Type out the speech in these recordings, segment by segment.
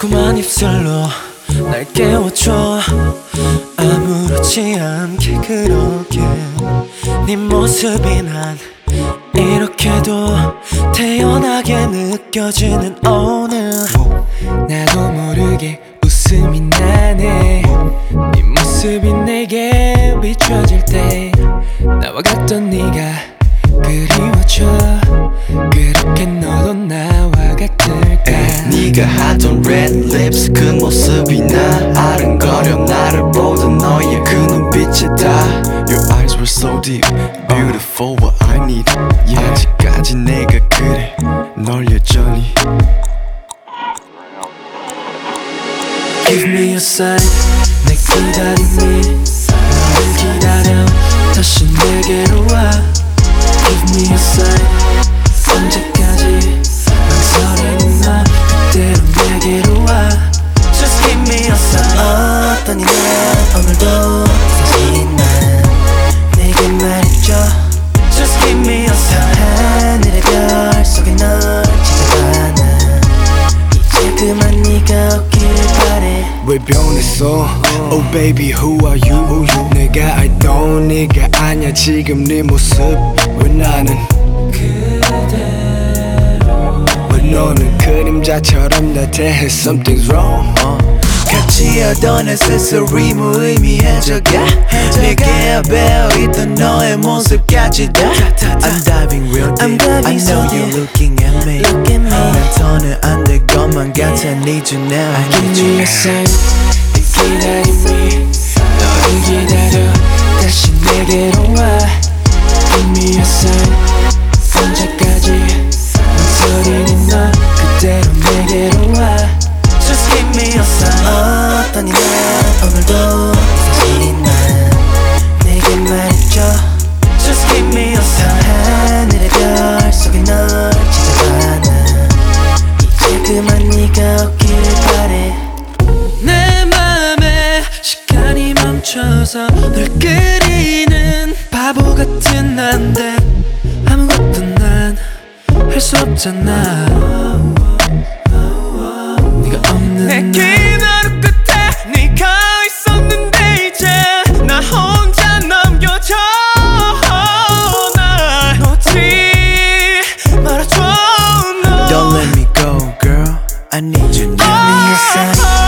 달콤한 입술로 날 깨워줘. 아무렇지 않게 그렇게 네 모습이 난 이렇게도 태연하게 느껴지는 오늘. 나도 모르게 웃음이 나네. 네 모습이 내게 비춰질 때 나와 같던 네가 그리워져. 그렇게 너도 나와 같을까. 네가 하던 red lips 그 모습이 나 아른거려 나를 보던 너의 그 눈빛이 다 Your eyes were so deep, beautiful what I need. 아직까지 내가 그래 널 여전히 Give me a sign. 내 기다림이 너를 기다려 다시 내게로 와. Give me a sign. 언제까지 망설이는 너 그대로 내게로 와. Just give me a sign. 어떠니 난 오늘도 사실 난 내게 말해줘. Just give me a sign. 하늘의 별 속에 널 찾아봐. 난 이제 그만 네가 오기를 바래. 왜 변했어? Oh baby who are you? 내가 알던 네가 아냐 지금 네 모습. 왜 나는 왜 너는 그림자처럼 나 대해 Something's wrong. 같이 하던 액세서리 무의미해져가 내게 배어있던 너의 모습까지 다 I'm diving real deep. I know you're looking at me. 난 더는 안 될 것만 같아. Need you now. I Give need me you a now. sign. 내 기다림이 너를 기다려 다시 내게로 와. Give me a sign. 언제까지 망설이는 너 그대로 내게로 와. Just give me a sign. 어떠니 난 오늘도 사실 난 내게 말해줘. Just give me a sign. 하늘의 별 속에 널 찾아봐. 난 이제 그만 네가 오기를 바래. 내 맘에 시간이 멈춰서 널 그리는 바보 같은 난데 아무것도 난 할 수 없잖아. 네가 없는 내 기다림 끝에 네가 있었는데 이제 나 혼자 남겨져. 날 놓지 말아줘. 너 Don't let me go girl. I need you now. Give me a sign.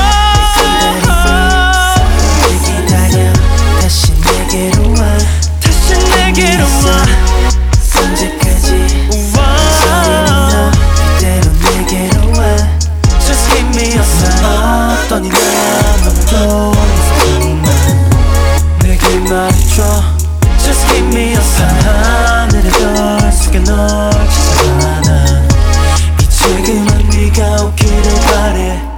내 기다려 다시 내게로 와. 다시 내게로 와. 언제까지 망설이는 너 그대로 내게로 와. Just give me a sign. 어떠니 난 오늘도 사실만 내게 말해줘. Just give me a sign. 하늘의 별 속에 널 찾아봐. 난 이제 그만 네가 오기를 바래.